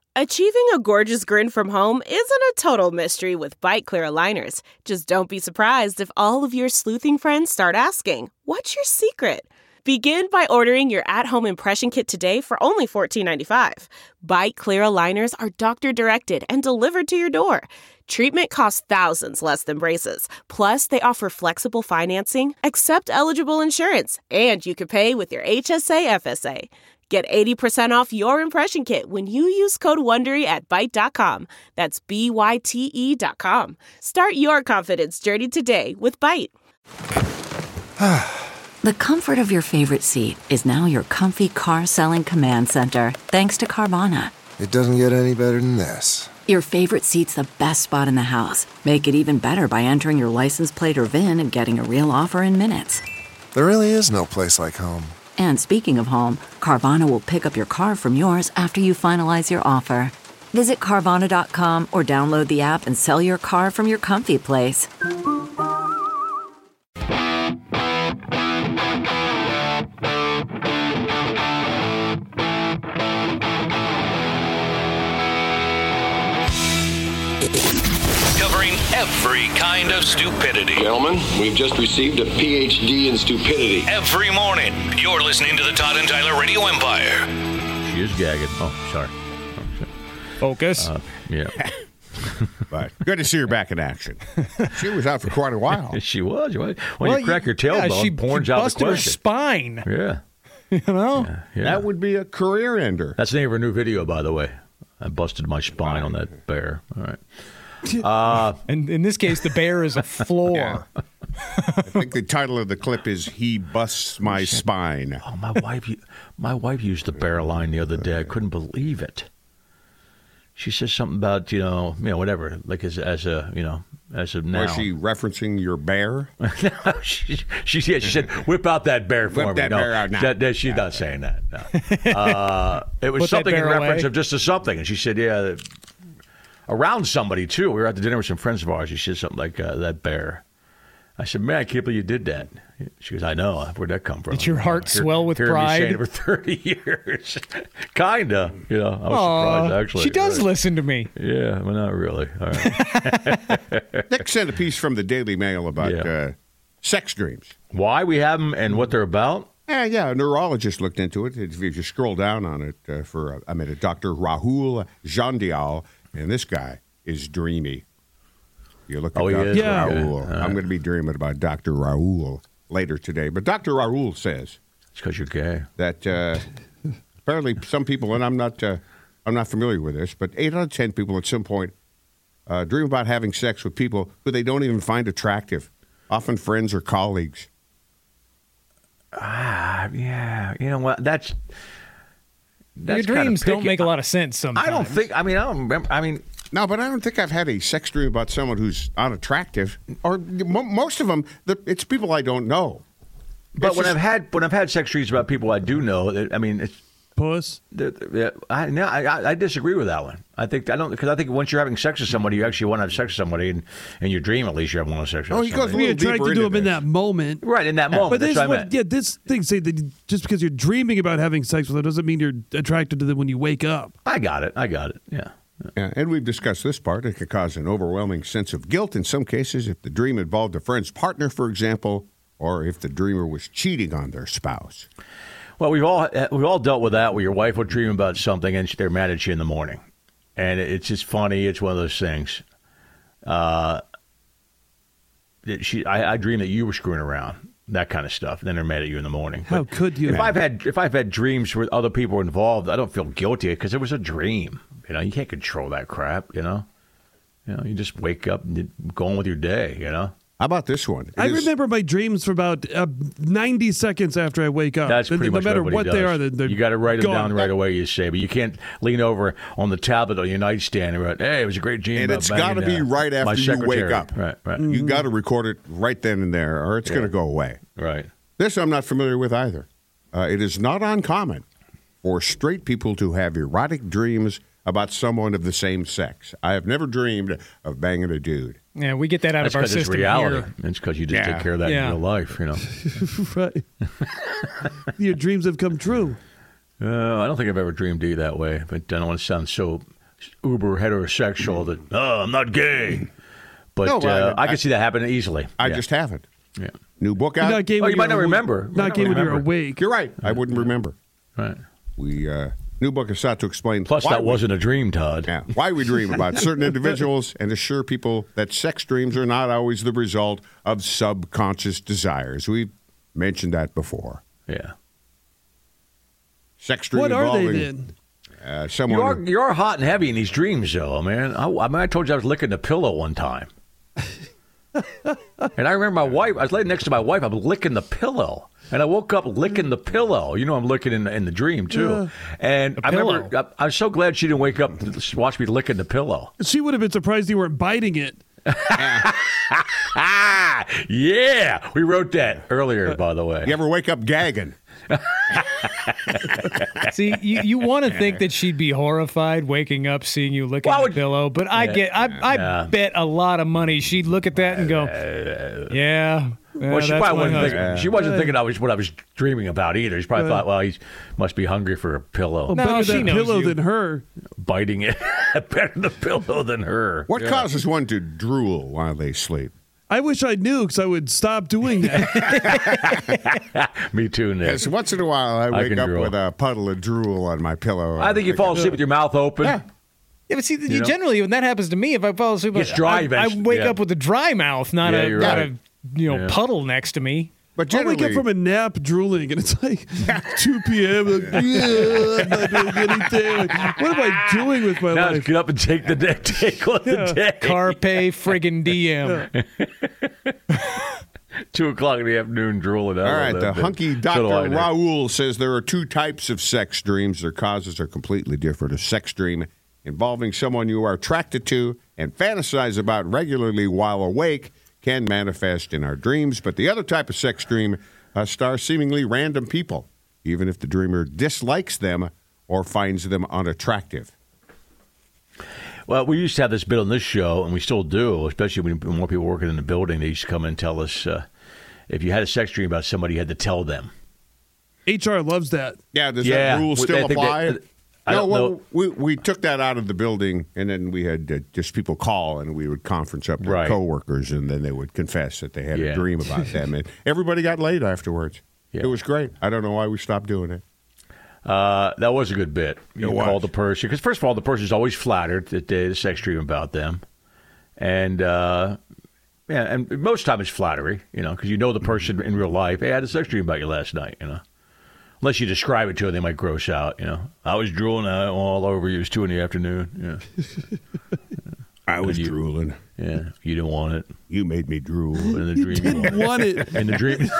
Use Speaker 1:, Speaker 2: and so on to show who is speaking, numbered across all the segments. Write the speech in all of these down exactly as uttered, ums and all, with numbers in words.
Speaker 1: Achieving a gorgeous grin from home isn't a total mystery with Byte Clear aligners. Just don't be surprised if all of your sleuthing friends start asking, "What's your secret?" Begin by ordering your at-home impression kit today for only fourteen ninety-five. Byte Clear aligners are doctor-directed and delivered to your door. Treatment costs thousands less than braces. Plus, they offer flexible financing, accept eligible insurance, and you can pay with your H S A F S A. Get eighty percent off your impression kit when you use code WONDERY at Byte dot com. That's B Y T E dot com. Start your confidence journey today with Byte.
Speaker 2: The comfort of your favorite seat is now your comfy car selling command center, thanks to Carvana.
Speaker 3: It doesn't get any better than this.
Speaker 2: Your favorite seat's the best spot in the house. Make it even better by entering your license plate or V I N and getting a real offer in minutes.
Speaker 3: There really is no place like home.
Speaker 2: And speaking of home, Carvana will pick up your car from yours after you finalize your offer. Visit Carvana dot com or download the app and sell your car from your comfy place.
Speaker 4: Covering every kind of stupidity.
Speaker 5: Gentlemen, we've just received a P H D in stupidity.
Speaker 4: Every morning, you're listening to the Todd and Tyler Radio Empire.
Speaker 6: She is gagging. Oh, sorry. Oh, sorry.
Speaker 7: Focus.
Speaker 6: Uh, yeah.
Speaker 8: But good to see her back in action. She was out for quite a while.
Speaker 6: She was. When
Speaker 7: Well,
Speaker 6: you crack your
Speaker 7: yeah,
Speaker 6: tailbone,
Speaker 7: she,
Speaker 6: porn's
Speaker 7: she
Speaker 6: out the
Speaker 7: busted her
Speaker 6: question.
Speaker 7: spine.
Speaker 6: Yeah.
Speaker 7: You know?
Speaker 6: Yeah, yeah.
Speaker 8: That would be a career ender.
Speaker 6: That's the name of her new video, by the way. I busted my spine on that bear. All right. Uh,
Speaker 7: and in this case, the bear is a floor.
Speaker 8: I think the title of the clip is "He Busts My Spine."
Speaker 6: oh, my wife, my wife used the bear line the other day. I couldn't believe it. She says something about you know, you know, whatever, like as as a you know, as a now.
Speaker 8: Was she referencing your bear?
Speaker 6: no, she, she, yeah, she said, "Whip out that bear for
Speaker 8: Whip
Speaker 6: me."
Speaker 8: that
Speaker 6: no,
Speaker 8: bear out now.
Speaker 6: that, that, she's not saying that. No. Uh, it was
Speaker 7: Put that
Speaker 6: something in
Speaker 7: bear
Speaker 6: reference
Speaker 7: away.
Speaker 6: of just a something, and she said, "Yeah." Around somebody too. We were at the dinner with some friends of ours. She said something like uh, that bear. I said, "Man, I can't believe you did that." She goes, "I know. Where'd that come from?"
Speaker 7: Did your heart
Speaker 6: Hear,
Speaker 7: swell with
Speaker 6: hearing
Speaker 7: pride?
Speaker 6: Me saying it for thirty years, kinda. You know, I was
Speaker 7: Aw,
Speaker 6: surprised actually.
Speaker 7: she does
Speaker 6: Right.
Speaker 7: listen to me.
Speaker 6: Yeah, well, not really. All right.
Speaker 8: Nick sent a piece from the Daily Mail about
Speaker 6: Yeah.
Speaker 8: uh, sex dreams.
Speaker 6: Why we have them and what they're about?
Speaker 8: Yeah, yeah. A neurologist looked into it. If you scroll down on it, uh, for uh, I met a Doctor Rahul Jandial, and this guy is dreamy. You look at
Speaker 6: Oh, he
Speaker 8: Doctor
Speaker 6: is?
Speaker 7: Yeah.
Speaker 8: Rahul.
Speaker 6: Okay.
Speaker 8: I'm going to be dreaming about Doctor Rahul later today. But Doctor Rahul says
Speaker 6: It's because you're gay.
Speaker 8: that uh, apparently some people, and I'm not, uh, I'm not familiar with this, but eight out of ten people at some point uh, dream about having sex with people who they don't even find attractive, often friends or colleagues.
Speaker 6: Ah, yeah. You know what? That's, that's
Speaker 7: Your dreams
Speaker 6: kinda
Speaker 7: don't
Speaker 6: picky.
Speaker 7: make a lot of sense sometimes.
Speaker 6: I don't think. I mean, I don't remember. I mean,
Speaker 8: No, but I don't think I've had a sex dream about someone who's unattractive, or mo- most of them. The, it's people I don't know.
Speaker 6: but
Speaker 8: It's
Speaker 6: when
Speaker 8: just-
Speaker 6: I've had when I've had sex dreams about people I do know, that- I mean, it's.
Speaker 7: Puss.
Speaker 6: they're- they're- I, no, I I disagree with that one. I think I don't because I think once you're having sex with somebody, you actually want to have sex with somebody, and in your dream at least you're having one sex with
Speaker 8: Oh, he goes
Speaker 6: somebody.
Speaker 8: a
Speaker 9: Be
Speaker 8: little deeper
Speaker 9: attracted
Speaker 8: into
Speaker 9: to him in
Speaker 8: this.
Speaker 9: that moment.
Speaker 6: Right in that moment.
Speaker 9: But
Speaker 6: That's
Speaker 9: this
Speaker 6: what I
Speaker 9: what,
Speaker 6: meant.
Speaker 9: yeah, this thing say that you- just because you're dreaming about having sex with them doesn't mean you're attracted to them when you wake up.
Speaker 6: I got it. I got it. Yeah.
Speaker 8: Yeah, and we've discussed this part. It could cause an overwhelming sense of guilt in some cases if the dream involved a friend's partner, for example, or if the dreamer was cheating on their spouse.
Speaker 6: Well, we've all we've all dealt with that, where your wife will dream about something and they're mad at you in the morning, and it's just funny. It's one of those things. Uh, that she, I, I dream that you were screwing around, that kind of stuff. And then they're mad at you in the morning.
Speaker 9: How
Speaker 6: But
Speaker 9: could you?
Speaker 6: If I've had if I've had dreams where other people were involved, I don't feel guilty because it was a dream. You know, you can't control that crap. You know, you know, you just wake up and you go on with your day. You know.
Speaker 8: How about this one? It
Speaker 9: I
Speaker 8: is-
Speaker 9: remember my dreams for about uh, ninety seconds after I wake up.
Speaker 6: That's
Speaker 9: No-
Speaker 6: pretty
Speaker 9: no
Speaker 6: much
Speaker 9: matter
Speaker 6: everybody
Speaker 9: what
Speaker 6: does.
Speaker 9: they are. They're, they're
Speaker 6: you got to write them
Speaker 9: gone.
Speaker 6: down right away. You say, but you can't lean over on the tablet on your nightstand and write, "Hey, it was a great dream."
Speaker 8: And
Speaker 6: about
Speaker 8: it's
Speaker 6: banging,
Speaker 8: got to be
Speaker 6: uh,
Speaker 8: right
Speaker 6: my
Speaker 8: after you wake
Speaker 6: secretary."
Speaker 8: up.
Speaker 6: Right, right,
Speaker 8: You got to record it right then and there, or it's going to go away.
Speaker 6: right.
Speaker 8: This I'm not familiar with either. Uh, it is not uncommon for straight people to have erotic dreams about someone of the same sex. I have never dreamed of banging a dude.
Speaker 7: Yeah, we get that out
Speaker 6: That's
Speaker 7: of our
Speaker 6: because it's
Speaker 7: system
Speaker 6: reality.
Speaker 7: here.
Speaker 6: It's because you just
Speaker 8: Yeah.
Speaker 6: take care of that
Speaker 7: Yeah.
Speaker 6: in real life. You know.
Speaker 9: Right. Your dreams have come true.
Speaker 6: Uh, I don't think I've ever dreamed of you that way, but I don't want to sound so uber heterosexual that, oh, I'm not gay. But
Speaker 8: No,
Speaker 6: uh,
Speaker 8: I-
Speaker 6: I, can see that happening easily.
Speaker 8: I
Speaker 6: yeah.
Speaker 8: just haven't.
Speaker 6: Yeah.
Speaker 8: New book
Speaker 9: You're
Speaker 8: out.
Speaker 9: not gay
Speaker 6: Oh,
Speaker 9: when
Speaker 6: you might
Speaker 9: you're
Speaker 6: not
Speaker 9: awa-
Speaker 6: remember. You might
Speaker 9: Not
Speaker 6: not
Speaker 9: gay when you're
Speaker 6: remember.
Speaker 9: awake.
Speaker 8: You're right. I wouldn't remember.
Speaker 6: Right.
Speaker 8: We uh, new book is sought to explain.
Speaker 6: Plus,
Speaker 8: why
Speaker 6: that
Speaker 8: we-
Speaker 6: wasn't a dream, Todd.
Speaker 8: Yeah, why we dream about certain individuals and assure people that sex dreams are not always the result of subconscious desires. We've mentioned that before.
Speaker 6: Yeah.
Speaker 8: Sex dream
Speaker 9: What are
Speaker 8: involving
Speaker 9: they then?
Speaker 8: Uh, someone.
Speaker 6: You are, you are hot and heavy in these dreams, though, man. I, I mean, I told you I was licking the pillow one time. And I remember my wife, I was laying next to my wife, I was licking the pillow. And I woke up licking the pillow. You know, I'm licking in, in the dream, too.
Speaker 9: Yeah.
Speaker 6: And
Speaker 7: The
Speaker 6: I remember,
Speaker 7: pillow.
Speaker 6: I, I was so glad she didn't wake up to watch me licking the pillow.
Speaker 9: She would have been surprised you weren't biting it.
Speaker 6: Ah, yeah. We wrote that earlier, by the way.
Speaker 8: You ever wake up gagging?
Speaker 7: See, you, you want to think that she'd be horrified waking up seeing you licking
Speaker 6: Why
Speaker 7: the
Speaker 6: would-
Speaker 7: pillow, but I get, I, I
Speaker 6: Yeah.
Speaker 7: bet a lot of money she'd look at that and go, yeah. yeah,
Speaker 6: Well, she
Speaker 7: that's
Speaker 6: probably
Speaker 7: my
Speaker 6: wasn't
Speaker 7: husband."
Speaker 6: thinking, she wasn't thinking I was what I was dreaming about either. She probably thought, well, he must be hungry for a pillow,
Speaker 7: No,
Speaker 9: Better
Speaker 7: she
Speaker 9: that
Speaker 7: knows
Speaker 9: pillow
Speaker 7: you.
Speaker 9: than her.
Speaker 6: biting it. Better the pillow than her.
Speaker 8: What causes one to drool while they sleep?
Speaker 9: I wish I knew because I would stop doing that.
Speaker 6: Me too, Nick.
Speaker 8: Because once in a while I wake
Speaker 6: can
Speaker 8: up
Speaker 6: drool.
Speaker 8: with a puddle of drool on my pillow.
Speaker 6: I think you fall asleep with your mouth open.
Speaker 7: Yeah, but see, you
Speaker 6: know?
Speaker 7: generally when that happens to me, if I fall asleep,
Speaker 6: Gets dry
Speaker 7: I, I
Speaker 6: eventually,
Speaker 7: wake
Speaker 6: yeah.
Speaker 7: up with a dry mouth, not
Speaker 6: Yeah,
Speaker 7: a,
Speaker 6: you're
Speaker 7: not
Speaker 6: right.
Speaker 7: a you know
Speaker 6: Yeah.
Speaker 7: puddle next to me.
Speaker 8: But
Speaker 9: I
Speaker 8: generally,
Speaker 9: wake up from a nap drooling, and it's like two p.m. Like, yeah, I'm not doing anything. Like, what am I doing with my
Speaker 6: Now
Speaker 9: life?
Speaker 6: get up and take the day. Take on the day.
Speaker 7: Carpe friggin' diem.
Speaker 6: Two o'clock in the afternoon, drooling out.
Speaker 8: all
Speaker 6: a
Speaker 8: right,
Speaker 6: little
Speaker 8: the
Speaker 6: bit.
Speaker 8: hunky
Speaker 6: So
Speaker 8: Doctor
Speaker 6: do I, Nick.
Speaker 8: Raoul says there are two types of sex dreams. Their causes are completely different. A sex dream involving someone you are attracted to and fantasize about regularly while awake can manifest in our dreams. But the other type of sex dream uh, stars seemingly random people, even if the dreamer dislikes them or finds them unattractive.
Speaker 6: Well, we used to have this bit on this show, and we still do, especially when more people working in the building. They used to come and tell us uh, if you had a sex dream about somebody, you had to tell them.
Speaker 9: H R loves that.
Speaker 8: Yeah, does
Speaker 6: Yeah,
Speaker 8: that rule
Speaker 6: I
Speaker 8: still
Speaker 6: think
Speaker 8: apply?
Speaker 6: that- I
Speaker 8: no,
Speaker 6: don't
Speaker 8: well,
Speaker 6: know.
Speaker 8: we we took that out of the building, and then we had uh, just people call, and we would conference up their
Speaker 6: Right.
Speaker 8: coworkers, and then they would confess that they had
Speaker 6: Yeah.
Speaker 8: a dream about them, and everybody got laid afterwards.
Speaker 6: Yeah.
Speaker 8: It was great. I don't know why we stopped doing it.
Speaker 6: Uh, that was a good bit. You
Speaker 8: It was.
Speaker 6: call the person because first of all, the person's always flattered that they had a sex dream about them, and uh, yeah, and most time it's flattery, you know, because you know the person in real life. Hey, I had a sex dream about you last night, you know. Unless you describe it to them, they might gross out. You know, I was drooling uh, all over you. It was two in the afternoon. Yeah,
Speaker 8: I was
Speaker 6: you-
Speaker 8: drooling.
Speaker 6: yeah. You didn't want it.
Speaker 8: You made me drool.
Speaker 6: In the
Speaker 9: You
Speaker 6: dream,
Speaker 9: didn't want it.
Speaker 6: in the dream,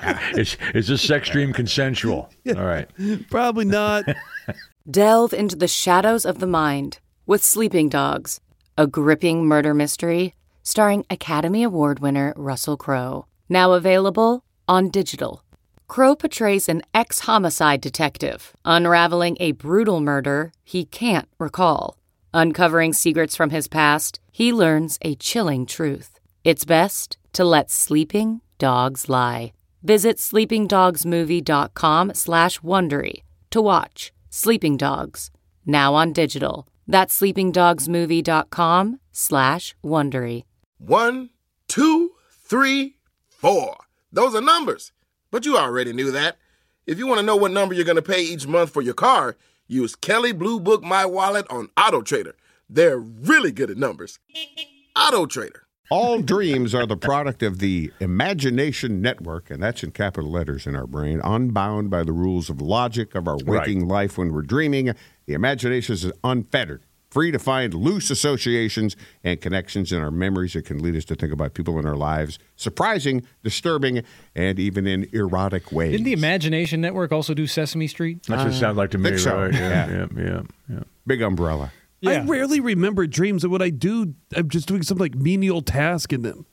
Speaker 6: is is this sex dream consensual? All right.
Speaker 9: Probably not.
Speaker 10: Delve into the shadows of the mind with Sleeping Dogs, a gripping murder mystery starring Academy Award winner Russell Crowe. Now available on digital. Crowe portrays an ex-homicide detective unraveling a brutal murder he can't recall. Uncovering secrets from his past, he learns a chilling truth. It's best to let sleeping dogs lie. Visit sleepingdogsmovie.com slash Wondery to watch Sleeping Dogs, now on digital. That's sleepingdogsmovie.com slash Wondery.
Speaker 11: One, two, three, four. Those are numbers. But you already knew that. If you want to know what number you're going to pay each month for your car, use Kelley Blue Book My Wallet on Auto Trader. They're really good at numbers. Auto Trader.
Speaker 8: All dreams are the product of the imagination network, and that's in capital letters in our brain, unbound by the rules of logic of our waking life when we're dreaming. The imagination is unfettered, free to find loose associations and connections in our memories that can lead us to think about people in our lives, surprising, disturbing, and even in erotic ways.
Speaker 7: Didn't the Imagination Network also do Sesame Street?
Speaker 6: That's what it sounds like to me,
Speaker 8: think so.
Speaker 6: right? Yeah,
Speaker 8: Yeah.
Speaker 6: yeah, yeah, yeah.
Speaker 8: Big umbrella.
Speaker 9: I rarely remember dreams, and when I do, I'm just doing some like menial task in them.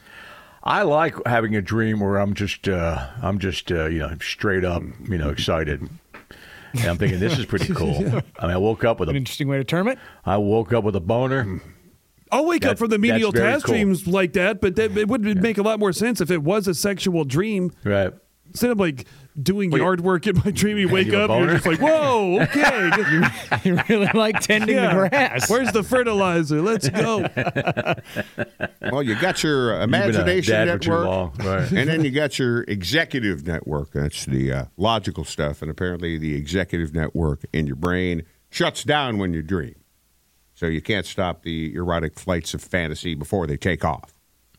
Speaker 6: I like having a dream where I'm just, uh, I'm just, uh, you know, straight up, you know, excited. And I'm thinking this is pretty cool. I mean, I woke up with
Speaker 7: An
Speaker 6: a,
Speaker 7: interesting way to term it.
Speaker 6: I woke up with a boner.
Speaker 9: I'll wake up
Speaker 6: That-
Speaker 9: from the menial
Speaker 6: that's very
Speaker 9: task
Speaker 6: cool.
Speaker 9: dreams like that, but that, it would make a lot more sense if it was a sexual dream.
Speaker 6: Right.
Speaker 9: instead of like doing
Speaker 6: Wait.
Speaker 9: yard work in my dream, you wake
Speaker 6: you have
Speaker 9: up
Speaker 6: a
Speaker 9: and you're
Speaker 6: boner?
Speaker 9: just like, whoa, okay.
Speaker 7: You, you really like tending
Speaker 9: Yeah.
Speaker 7: the grass.
Speaker 9: Where's the fertilizer? Let's go.
Speaker 8: Well, you got your uh,
Speaker 6: You've been a
Speaker 8: imagination
Speaker 6: dad for too
Speaker 8: network,
Speaker 6: long, right.
Speaker 8: and then you got your executive network. That's the uh, logical stuff, and apparently the executive network in your brain shuts down when you dream. So you can't stop the erotic flights of fantasy before they take off.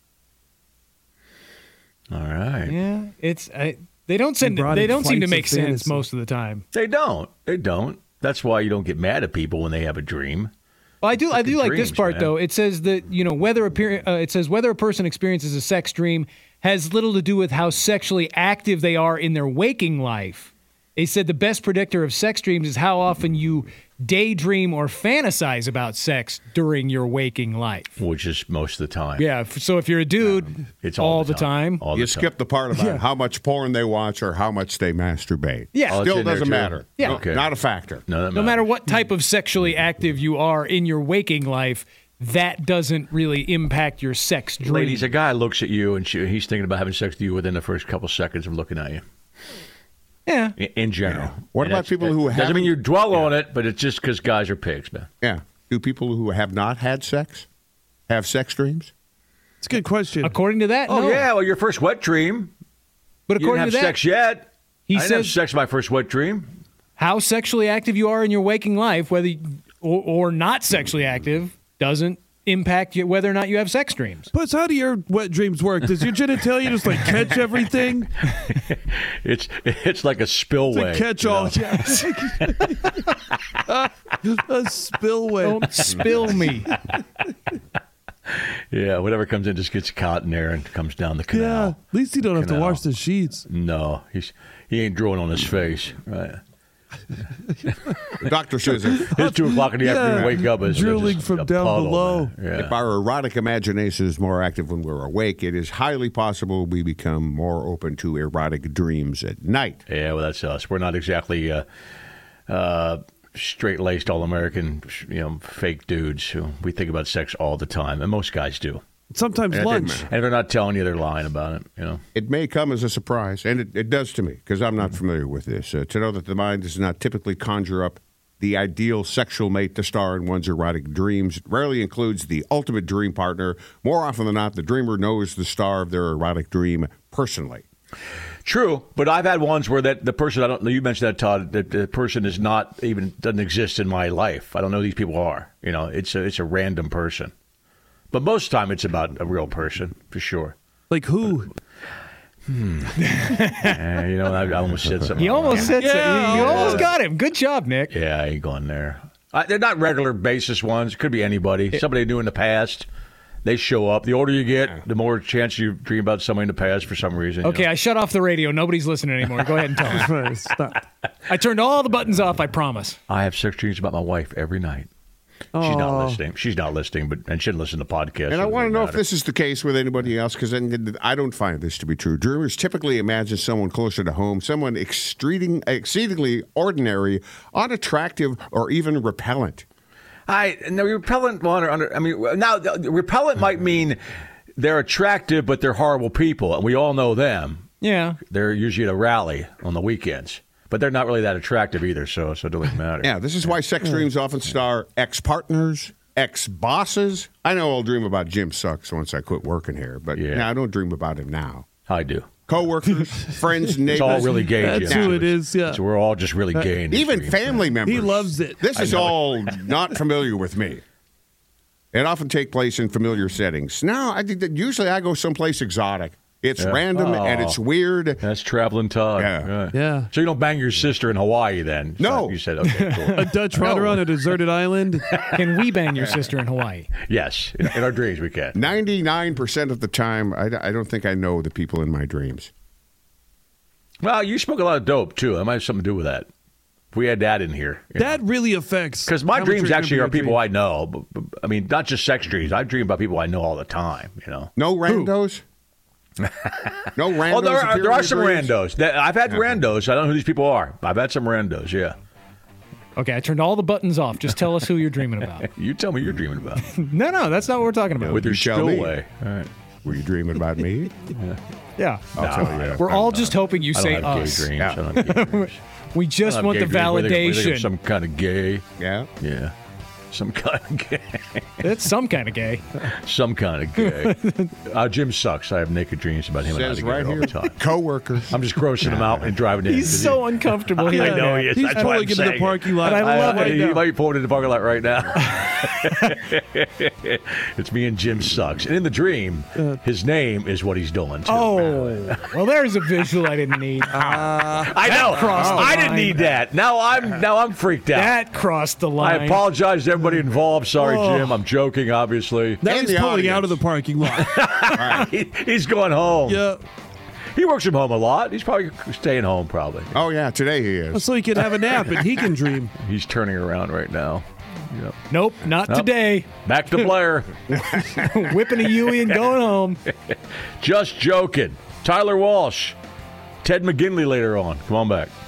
Speaker 6: All right.
Speaker 7: Yeah, it's I, they don't send
Speaker 9: Erotic
Speaker 7: they don't seem to
Speaker 9: flights
Speaker 7: make
Speaker 9: of
Speaker 7: sense
Speaker 9: fantasy.
Speaker 7: most of the time.
Speaker 6: They don't. They don't. That's why you don't get mad at people when they have a dream.
Speaker 7: Well, I do. I do
Speaker 6: Fucking
Speaker 7: like this
Speaker 6: dreams,
Speaker 7: part
Speaker 6: man.
Speaker 7: though. It says that you know whether appear, uh, it says whether a person experiences a sex dream has little to do with how sexually active they are in their waking life. They said the best predictor of sex dreams is how often you daydream or fantasize about sex during your waking life.
Speaker 6: Which is most of the time.
Speaker 7: Yeah. f- So if you're a dude,
Speaker 6: It's
Speaker 7: all,
Speaker 6: all
Speaker 7: the time.
Speaker 6: All
Speaker 8: you
Speaker 6: the time.
Speaker 8: skip the part about
Speaker 7: Yeah.
Speaker 8: how much porn they watch or how much they masturbate.
Speaker 7: Yeah.
Speaker 6: Oh, it's
Speaker 8: Still
Speaker 6: in there,
Speaker 8: doesn't
Speaker 6: too?
Speaker 8: matter.
Speaker 7: Yeah.
Speaker 8: No,
Speaker 6: Okay.
Speaker 8: Not a factor.
Speaker 6: No, that
Speaker 7: No matter
Speaker 6: matters.
Speaker 7: what type of sexually active you are in your waking life, that doesn't really impact your sex dream.
Speaker 6: Ladies, a guy looks at you and she, he's thinking about having sex with you within the first couple seconds of looking at you.
Speaker 7: Yeah.
Speaker 6: In, in general.
Speaker 8: What
Speaker 6: And
Speaker 8: about
Speaker 6: that's-
Speaker 8: people who
Speaker 6: it doesn't
Speaker 8: haven't-
Speaker 6: mean you dwell on it, but it's just because guys are pigs, man.
Speaker 8: Yeah. Do people who have not had sex have sex dreams?
Speaker 9: It's a good question.
Speaker 7: According to that,
Speaker 6: Oh
Speaker 7: no.
Speaker 6: yeah, well, your first wet dream.
Speaker 7: But
Speaker 6: You didn't
Speaker 7: according
Speaker 6: have
Speaker 7: to that,
Speaker 6: sex yet.
Speaker 7: he
Speaker 6: I didn't have
Speaker 7: says
Speaker 6: sex my first wet dream.
Speaker 7: how sexually active you are in your waking life, whether you, or, or not sexually active, doesn't impact you, whether or not you have sex dreams.
Speaker 9: Plus, how do your wet dreams work? Does your genitalia just like catch everything?
Speaker 6: It's it's like a
Speaker 9: It's
Speaker 6: spillway.
Speaker 9: a catch-all.
Speaker 6: you know?
Speaker 9: Yeah. A spillway.
Speaker 7: Don't spill me.
Speaker 6: Yeah, whatever comes in just gets caught in there and comes down the
Speaker 9: Yeah.
Speaker 6: canal.
Speaker 9: At least you don't have to
Speaker 6: Canal.
Speaker 9: wash the sheets.
Speaker 6: No, he's he ain't drooling on his face. Right.
Speaker 8: The doctor says if,
Speaker 6: It's two o'clock in the
Speaker 9: Yeah.
Speaker 6: afternoon. Wake up as
Speaker 9: Drooling
Speaker 6: just
Speaker 9: from
Speaker 6: a
Speaker 9: down
Speaker 6: puddle,
Speaker 9: below.
Speaker 6: man.
Speaker 8: if
Speaker 6: Yeah.
Speaker 8: our erotic imagination is more active when we're awake, it is highly possible we become more open to erotic dreams at night.
Speaker 6: Yeah, well, that's us. We're not exactly uh, uh, straight-laced, all-American, you know, fake dudes. Who we think about sex all the time, and most guys do.
Speaker 9: Sometimes
Speaker 8: Yeah, it didn't
Speaker 9: lunch.
Speaker 8: matter.
Speaker 6: And they're not telling you; they're lying about it. You know.
Speaker 8: It may come as a surprise, and it, it does to me because I'm not familiar with this. Uh, to know that the mind does not typically conjure up the ideal sexual mate to star in one's erotic dreams. It rarely includes the ultimate dream partner. More often than not, the dreamer knows the star of their erotic dream personally.
Speaker 6: True, but I've had ones where that the person I don't know. You mentioned that, Todd. That the person is not even doesn't exist in my life. I don't know who these people are. You know, it's a it's a random person. But most of the time, it's about a real person for sure.
Speaker 9: Like who?
Speaker 6: Eh, you know, I, I almost said something.
Speaker 7: You almost said
Speaker 9: Yeah,
Speaker 7: so. You, you
Speaker 9: oh,
Speaker 7: almost
Speaker 9: yeah.
Speaker 7: got him. Good job, Nick.
Speaker 6: Yeah, I ain't going there. I, they're not regular basis ones. Could be anybody. Somebody knew in the past. They show up. The older you get, the more chance you dream about somebody in the past for some reason. you
Speaker 7: Okay,
Speaker 6: know.
Speaker 7: I shut off the radio. Nobody's listening anymore. Go ahead and tell us.
Speaker 9: Right, stop.
Speaker 7: I turned all the buttons off, I promise.
Speaker 6: I have sex dreams about my wife every night. She's
Speaker 9: Aw.
Speaker 6: not listening. She's not listening, but and she didn't listen to podcasts.
Speaker 8: And
Speaker 6: so
Speaker 8: I
Speaker 6: it
Speaker 8: want to
Speaker 6: doesn't
Speaker 8: know if
Speaker 6: matter.
Speaker 8: this is the case with anybody else, because I don't find this to be true. Dreamers typically imagine someone closer to home, someone exceeding, exceedingly ordinary, unattractive, or even repellent.
Speaker 6: I no repellent one or under. I mean, now the repellent might mean they're attractive, but they're horrible people, and we all know them.
Speaker 7: Yeah.
Speaker 6: They're usually at a rally on the weekends, but they're not really that attractive either. So, so it doesn't matter.
Speaker 8: Yeah, this is why sex dreams often star ex-partners, ex-bosses. I know I'll dream about Jim Sucks once I quit working here, but
Speaker 6: Yeah.
Speaker 8: yeah, I don't dream about him now.
Speaker 6: I do.
Speaker 8: Co-workers, friends, neighbors.
Speaker 6: It's all really gay.
Speaker 9: That's
Speaker 6: Jim.
Speaker 9: who it is, yeah.
Speaker 6: So we're all just really gay. in these
Speaker 8: Even
Speaker 6: dreams.
Speaker 8: family members.
Speaker 9: He loves it.
Speaker 8: This is all not familiar with me. It often take place in familiar settings. Now, I think that usually I go someplace exotic. It's
Speaker 6: Yeah.
Speaker 8: random and
Speaker 6: Oh.
Speaker 8: it's weird.
Speaker 6: That's traveling Todd.
Speaker 8: Yeah.
Speaker 6: Right.
Speaker 9: Yeah.
Speaker 6: So you don't bang your sister in Hawaii then?
Speaker 8: No.
Speaker 6: You said okay. Cool.
Speaker 9: A Dutch runner on a deserted island.
Speaker 7: Can we bang your sister in Hawaii?
Speaker 6: Yes, in, in our dreams we can.
Speaker 8: ninety-nine percent of the time, I, I don't think I know the people in my dreams.
Speaker 6: Well, you smoke a lot of dope too. That might have something to do with that. If we had that in here,
Speaker 9: That really affects.
Speaker 6: because my
Speaker 9: how much
Speaker 6: dreams
Speaker 9: you
Speaker 6: actually
Speaker 9: remember
Speaker 6: are
Speaker 9: your
Speaker 6: people
Speaker 9: dream.
Speaker 6: I know. But, but, I mean, not just sex dreams. I dream about people I know all the time. You know.
Speaker 8: No randos? no randos?
Speaker 6: Oh, there are,
Speaker 8: appear
Speaker 6: there
Speaker 8: in
Speaker 6: are
Speaker 8: your
Speaker 6: some
Speaker 8: dreams?
Speaker 6: randos. That- I've had randos. I don't know who these people are. I've had some randos. Yeah.
Speaker 7: Okay, I turned all the buttons off. Just tell us who you're dreaming about.
Speaker 6: You tell me you're dreaming about
Speaker 7: No, no, that's not what we're talking about.
Speaker 6: with your
Speaker 8: You tell me.
Speaker 6: spillway. All right.
Speaker 8: Were you dreaming about me?
Speaker 7: Yeah.
Speaker 8: I'll
Speaker 6: No,
Speaker 8: tell
Speaker 6: I
Speaker 8: you.
Speaker 6: don't-
Speaker 7: We're all just hoping you
Speaker 6: I don't
Speaker 7: say
Speaker 6: have
Speaker 7: us.
Speaker 6: gay dreams.
Speaker 8: Yeah.
Speaker 6: I don't have gay dreams.
Speaker 7: We
Speaker 6: I
Speaker 7: just
Speaker 6: don't
Speaker 7: want the
Speaker 6: have gay dreams. Whether- whether
Speaker 7: validation.
Speaker 6: Some kind of gay.
Speaker 8: Yeah.
Speaker 6: Yeah. Some kind of gay.
Speaker 7: It's some kind of gay.
Speaker 6: Some kind of gay. uh, Jim sucks. I have naked dreams about him and I
Speaker 8: Says
Speaker 6: together
Speaker 8: right
Speaker 6: all
Speaker 8: here,
Speaker 6: the time.
Speaker 8: co-workers.
Speaker 6: I'm just grossing him out and driving in.
Speaker 7: He's so uncomfortable here.
Speaker 6: I know he is.
Speaker 9: He's
Speaker 6: That's why
Speaker 9: pulling
Speaker 6: I'm
Speaker 9: into
Speaker 6: saying
Speaker 9: the
Speaker 6: it.
Speaker 9: parking lot.
Speaker 7: And I love
Speaker 6: I,
Speaker 7: it.
Speaker 6: He might be pulling into the parking lot right now. It's me and Jim sucks. And in the dream, his name is what he's doing. Too.
Speaker 7: Oh, well, there's a visual I didn't need.
Speaker 6: I know.
Speaker 7: crossed the
Speaker 6: I didn't
Speaker 7: line.
Speaker 6: need that. Now I'm now I'm freaked out.
Speaker 7: That crossed the
Speaker 6: I
Speaker 7: line.
Speaker 6: apologize to everybody involved. Sorry,
Speaker 7: Oh.
Speaker 6: Jim. I'm joking, obviously.
Speaker 9: Now
Speaker 8: And
Speaker 9: he's
Speaker 8: the
Speaker 9: pulling
Speaker 8: audience.
Speaker 9: out of the parking lot.
Speaker 6: He- he's going home.
Speaker 9: Yeah.
Speaker 6: He works from home a lot. He's probably staying home, probably.
Speaker 8: Oh, yeah, today he is.
Speaker 9: So he can have a nap and he can dream.
Speaker 6: He's turning around right now. Yep.
Speaker 7: Nope, not
Speaker 6: Nope.
Speaker 7: today.
Speaker 6: Back to Blair.
Speaker 7: Whipping a Yui and going home.
Speaker 6: Just joking. Tyler Walsh. Ted McGinley later on. Come on back.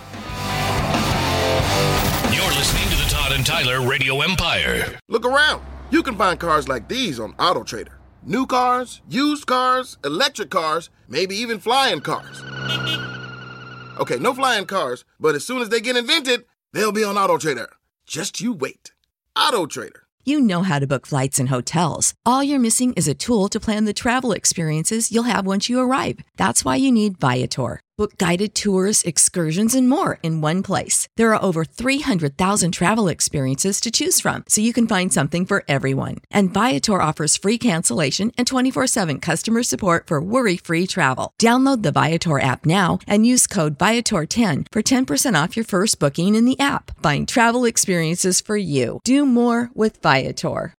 Speaker 4: You're listening to the Todd and Tyler Radio Empire.
Speaker 11: Look around. You can find cars like these on AutoTrader. New cars, used cars, electric cars, maybe even flying cars. Okay, no flying cars, but as soon as they get invented, they'll be on AutoTrader. Just you wait. AutoTrader.
Speaker 12: You know how to book flights and hotels. All you're missing is a tool to plan the travel experiences you'll have once you arrive. That's why you need Viator. Book guided tours, excursions, and more in one place. There are over three hundred thousand travel experiences to choose from, so you can find something for everyone. And Viator offers free cancellation and twenty-four seven customer support for worry-free travel. Download the Viator app now and use code Viator ten for ten percent off your first booking in the app. Find travel experiences for you. Do more with Viator.